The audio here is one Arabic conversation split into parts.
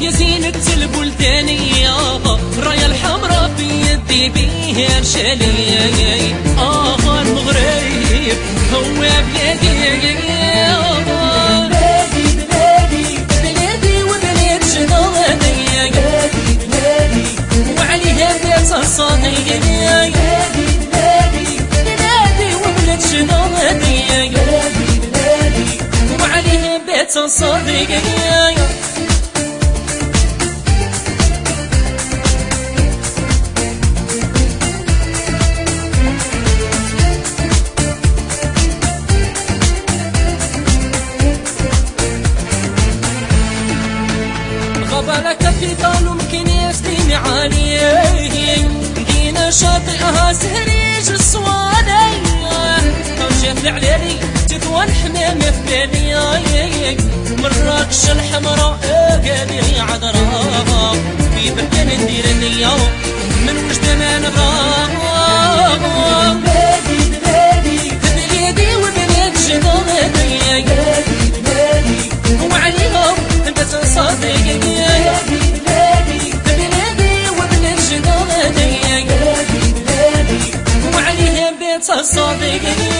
يا زينة البلدانية الراية الحمراء في يدي بيها الشالي المغرب هو بلادي بلادي وبلاد جنودي وعليها بيت الصديق بلادي وبلاد جنودي وعليها بيت الصديق غبالك في طال ممكن يفتيني عليه دينا شاطئها سهريج الصواني شاف العلالي تطوى الحمامة في بالي مراكش الحمراء قالي عذراء في بركان ندير النية من وجد ما نبغى بلادي وبلاد جنودي وعليها بس صديق بلادي وبلاد جنودي وعليها بيت الصديق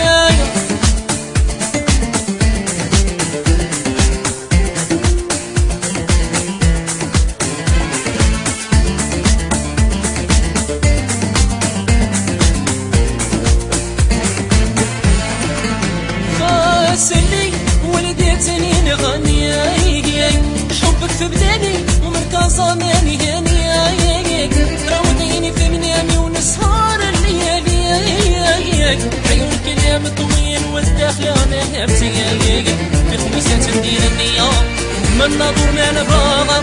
خاسلي ولديتني نغني حبك في بداني ومركز زماني هاني راوديني في منامي ونسهر الليالي عيون كلام طويل والداخل انا هبتي في خميسات ندير النية من نظر ما نبغى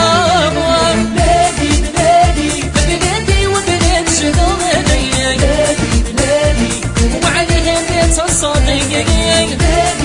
بلادي وبلاد جنودي وعليها بيت الصديق